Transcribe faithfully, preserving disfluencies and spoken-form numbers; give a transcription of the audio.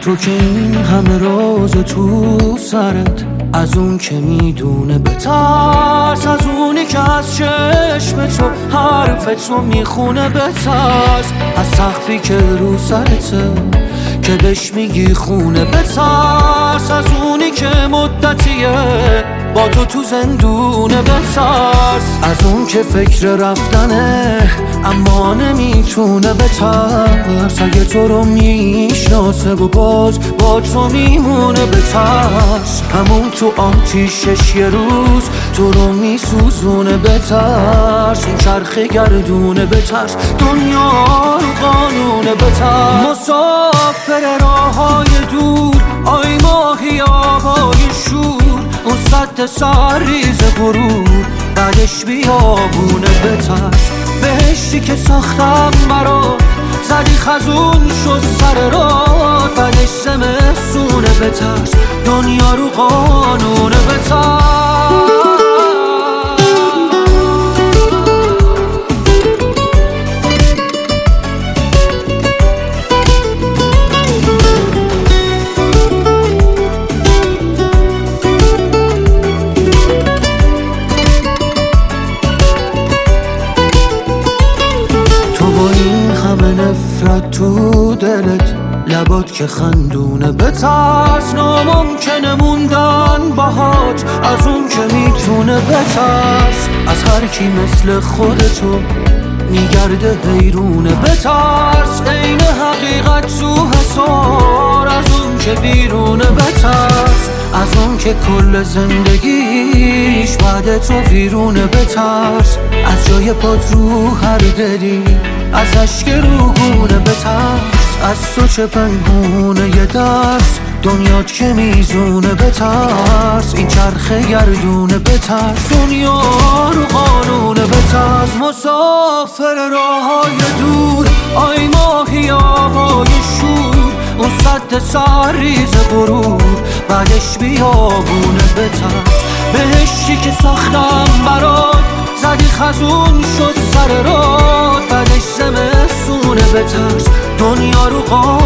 تو که این همه راز تو سرت، از اون که میدونه بترس، از اونی که از چشم تو حرف تو میخونه بترس، از سقفی که رو سرته که بهش میگی خونه بترس، از اونی که مدتیه با تو تو زندونه بترس، از اون که فکر رفتنه اما نمیتونه بترس، اگه تو رو میشناسه و باز با تو میمونه بترس، همون تو آتیشش یه روز تو رو میسوزونه بترس، این چرخ گردونه بترس، دنیا رو قانونه بترس، مسافر راههای دور آی ماهی آبای شور، اون سد سرریز غرور بعدش بیابونه بترس، بهشتی که ساختم برات زدی خزون شد سر راه، بعدش زمستونه بترس، دنیا رو قانونه بترس. نفرت تو دلت لبات که خندونه بترس، ناممکنه موندن باهات از اون که میتونه بترس، از هر کی مثل خودتو میگرده حیرونه بترس، عین حقیقت تو حسار از اون که بیرونه بترس، از اون که کل زندگیش بعد تو ویرونه بترس، از جای پات رو هر دلی از اشک روگونه بترس، از تو چه پنهونه یه درس دنیات که میزونه بترس، این چرخ گردونه بترس، دنیا رو قانونه بترس، مسافر راههای دور آی ماهی آبای شور، اون سد سرریز غرور بعدش بیابونه بترس، بهشتی که ساختم برات زدی خزون شد سر راه، بعدش زمستونه بترس، دنیا رو قانونه